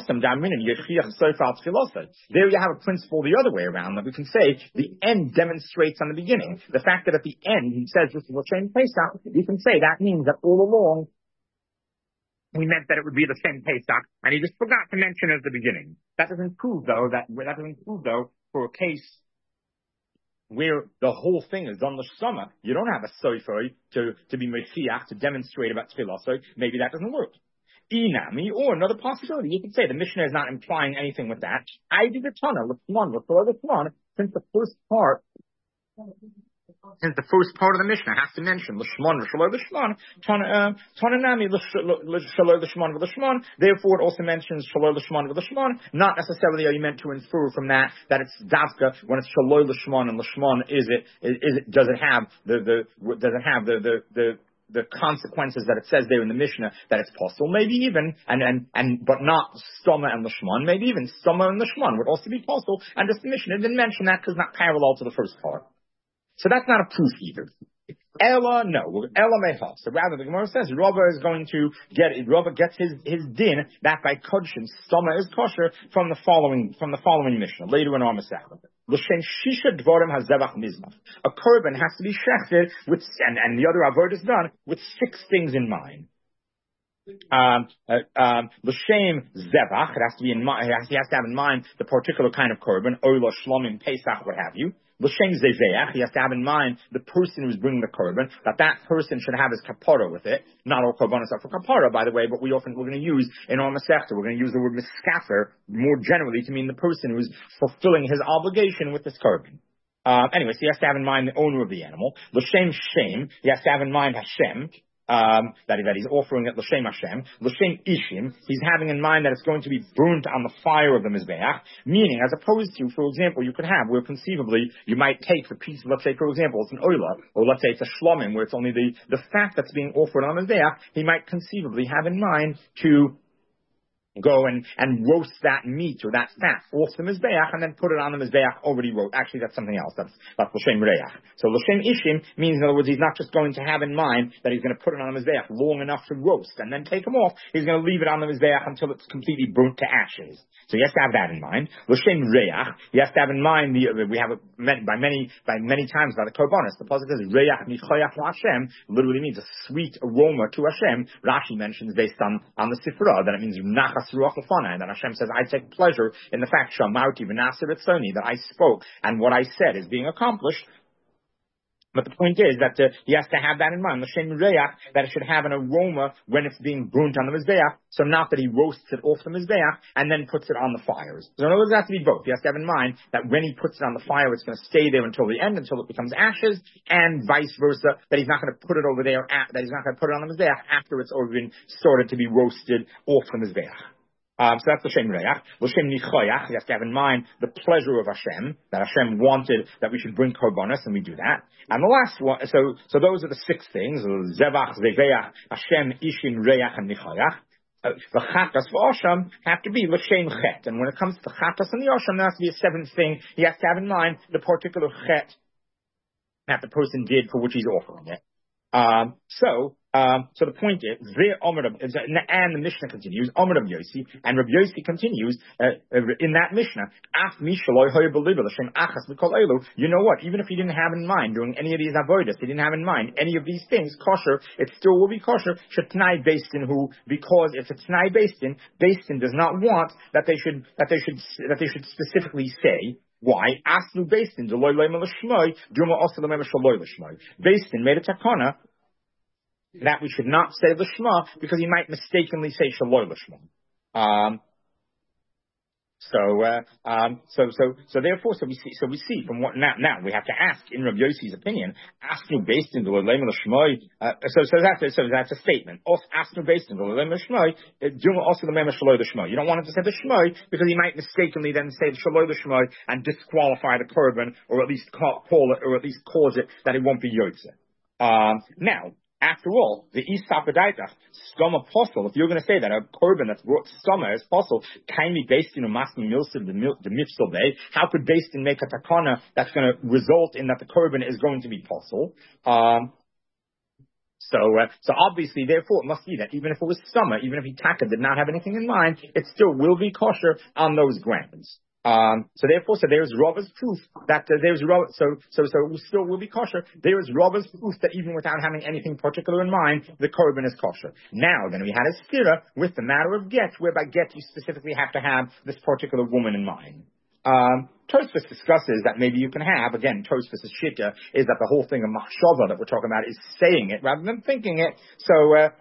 have a principle the other way around, that we can say the end demonstrates on the beginning. The fact that at the end he says this is l'shem Pesach, you can say that means that all along we meant that it would be the same Pesach, and he just forgot to mention it at the beginning. That doesn't prove, though, that that doesn't prove, though, for a case where the whole thing is on the summer, you don't have a sofer to, to be Mashiach, to demonstrate about tefillah, so maybe that doesn't work. Inami, or another possibility, you could say the Mishnah is not implying anything with that. I did a ton of Lishman, Lishman, since the first part, since the first part of the Mishnah has to mention Lishman, Lishman, Lishman, Tananami, Lishman, Lishman, Lishman, therefore it also mentions Shalom Lishman, Lishman, not necessarily are you meant to infer from that, that it's Dafka, when it's Shalom Lishman and Lishman, is it, is it, does it have the, the, does it have the, the, the, the consequences that it says there in the Mishnah that it's possible, maybe even, and, and, and, but not Stoma and Lishman, maybe even Stoma and Lishman would also be possible, and just the Mishnah didn't mention that because it's not parallel to the first part. So that's not a proof either. Ella, no. Ella mehal. So rather, the Gemara says, Rabba is going to get, Rabba gets his, his din, that by Kodshin, Stoma is kosher, from the following, from the following Mishnah, later in our Masechah. L'shem shisha dvarim hazevach mizmach. A korban has to be shechted with, and, and the other avod is done, with six things in mind. Um, uh, um, l'shem zevach, it has to be in mind, he has to have in mind the particular kind of korban, oila, shlomim, pesach, what have you. L'shem zeveach, he has to have in mind the person who's bringing the korban, that that person should have his kapara with it. Not all korbanos are for kapara, by the way, but we often, we're going to use, in our Masechta, we're going to use the word miskafer more generally to mean the person who's fulfilling his obligation with this korban. Uh, anyway, so he has to have in mind the owner of the animal. L'shem shem, he has to have in mind Hashem. Um, that, that he's offering it l'shem Hashem, l'shem Ishim, he's having in mind that it's going to be burnt on the fire of the Mizbeach, meaning as opposed to, for example, you could have where conceivably you might take the piece, let's say for example it's an oila, or let's say it's a shlomim where it's only the, the fat that's being offered on the Mizbeach, he might conceivably have in mind to go and, and roast that meat or that fat off the Mizbeach and then put it on the Mizbeach already roast. Actually, that's something else. That's, that's L'shem Reach. So L'shem Ishim means, in other words, he's not just going to have in mind that he's going to put it on the Mizbeach long enough to roast and then take him off. He's going to leave it on the Mizbeach until it's completely burnt to ashes. So he has to have that in mind. L'shem Reach, he has to have in mind, the, we have it by many, by many times by the Korbanos. The Pasuk says, Reach Michoyach Hashem, literally means a sweet aroma to Hashem. Rashi mentions based on, on the Sifra that it means Nachas and that Hashem says, I take pleasure in the fact Shamarti v'naseh b'tzoni, that I spoke and what I said is being accomplished. But the point is that uh, he has to have that in mind. L'shem reach, that it should have an aroma when it's being burnt on the Mizbeach, so not that he roasts it off the Mizbeach and then puts it on the fires. So in other words, it has to be both. He has to have in mind that when he puts it on the fire, it's going to stay there until the end, until it becomes ashes, and vice versa, that he's not going to put it over there, at, that he's not going to put it on the Mizbeach after it's already been started to be roasted off the Mizbeach. Um, so that's L'shem Reach. L'shem Nichoyach, you have to have in mind the pleasure of Hashem, that Hashem wanted that we should bring korbanos, and we do that. And the last one, so, so those are the six things, Zevach, Zeveach, Hashem, Ishim, Reach, and Nichoyach. Uh, the chatas for Osham have to be L'shem Chet. And when it comes to chatas and the Osham, there has to be a seventh thing. He has to have in mind the particular Chet that the person did for which he's offering it. Um, so, um, so the point is, and the Mishnah continues, Omer Rabbi Yossi, and Rabbi Yossi continues, uh, in that Mishnah, you know what, even if he didn't have in mind doing any of these avodas, he didn't have in mind any of these things, kosher, it still will be kosher, Shetnai Beistin, who, because if it's Tnai Beistin, Beistin does not want that they should, that they should, that they should specifically say, why? Asnu Beistin, Beistin made a takana that we should not say Lishma because he might mistakenly say Shaloi Lishma. Um, so, uh, um, so, so, so therefore, so we see, so we see from what now, now we have to ask in Rabbi Yossi's opinion, Asnu Beistin, uh, so, so that's, a, so that's a statement. Asnu Beistin, also the Mema Shaloi Lishma. You don't want him to say the Shmoi because he might mistakenly then say the Shaloi Lishma and disqualify the korban, or at least call, call it, or at least cause it that it won't be Yotze. Um, now, after all, the Isap B'daitach, Skoma Apostle, if you're going to say that a korban that's brought Skoma is Apostle, can be based in a Masni Milsim, the Mifsal Day, how could based in make a takana that's going to result in that the korban is going to be Apostle? Um, so, uh, so obviously, therefore, it must be that even if it was summer, even if he taka did not have anything in mind, it still will be kosher on those grounds. Um, so therefore, so there's Rava's proof that uh, there's Rav, so so so it still will be kosher. There is Rava's proof that even without having anything particular in mind, the korban is kosher. Now, then we had a stira with the matter of get, whereby get you specifically have to have this particular woman in mind. Um, Tosfos discusses that maybe you can have, again, Tosfos' shita is that the whole thing of machshava that we're talking about is saying it rather than thinking it. So, uh,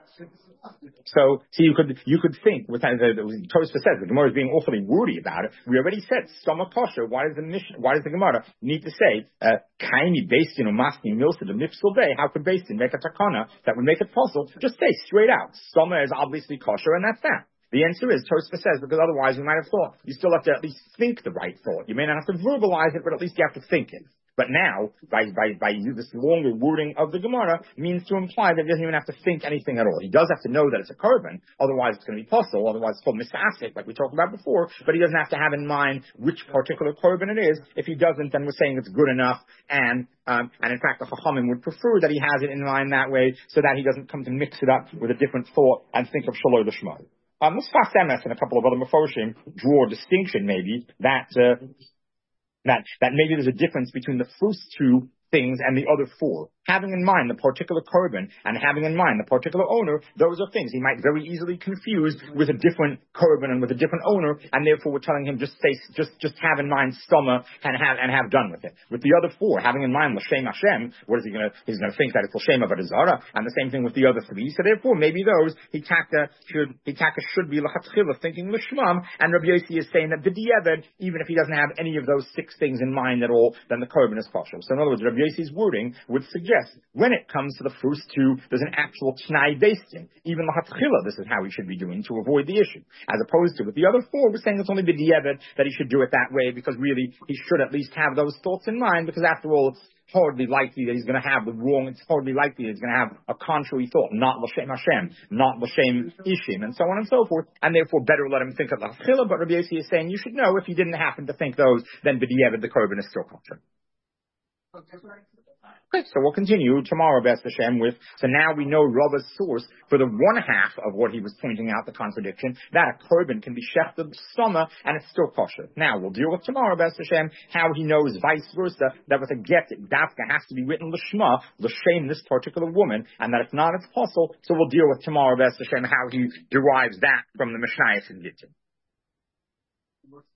so, see, you could, you could think, with that, the, the, Tosfos says, the Gemara is being awfully wordy about it. We already said, stomach kosher, why does the mission, why does the Gemara need to say, uh, kaini based or masni milsa the mifsal day, how could based make a takana that would make it possible? Just say straight out, stomach is obviously kosher and that's that. The answer is, Tosfos says, because otherwise you might have thought, you still have to at least think the right thought. You may not have to verbalize it, but at least you have to think it. But now, by, by, by this longer wording of the Gemara, means to imply that he doesn't even have to think anything at all. He does have to know that it's a korban, otherwise it's going to be possible, otherwise it's called misasik, like we talked about before, but he doesn't have to have in mind which particular korban it is. If he doesn't, then we're saying it's good enough, and, um, and in fact the Chachamim would prefer that he has it in mind that way, so that he doesn't come to mix it up with a different thought and think of Shaloi L'Shmo. Um, this Sfas Emes and a couple of other Mefoshim draw a distinction maybe that, uh, that, that maybe there's a difference between the first two things and the other four. Having in mind the particular korban and having in mind the particular owner, those are things he might very easily confuse with a different korban and with a different owner, and therefore we're telling him just say, just, just have in mind stoma and have, and have done with it. With the other four, having in mind l'shem Hashem, what is he gonna, he's gonna think that it's l'shem avodah zarah, and the same thing with the other three, so therefore maybe those, Hitaka should, Hitaka should be l'chatchila thinking l'shmam, and Rabbi Yossi is saying that b'diavad, even if he doesn't have any of those six things in mind at all, then the korban is kosher. So in other words, Rabbi Yossi's wording would suggest when it comes to the first two, there's an actual t'nai based in. Even the hatchila, this is how he should be doing to avoid the issue. As opposed to with the other four, we're saying it's only b'diavad that he should do it that way because really he should at least have those thoughts in mind because after all, it's hardly likely that he's going to have the wrong, it's hardly likely that he's going to have a contrary thought, not l'shem Hashem, not l'shem Ishim, and so on and so forth, and therefore better let him think of the hatchila, but Rabbi Yossi is saying you should know if he didn't happen to think those, then b'diavad the korban is still kosher. Okay, so we'll continue tomorrow, B'ez Hashem, with, so now we know Rava's source for the one half of what he was pointing out, the contradiction, that a korban can be shechted stoma and it's still kosher. Now, we'll deal with tomorrow, B'ez Hashem, how he knows vice versa, that with a get, dafka has to be written l'shma, l'shem this particular woman, and that if not, it's possible, so we'll deal with tomorrow, B'ez Hashem, how he derives that from the Mishnayos in Gittin.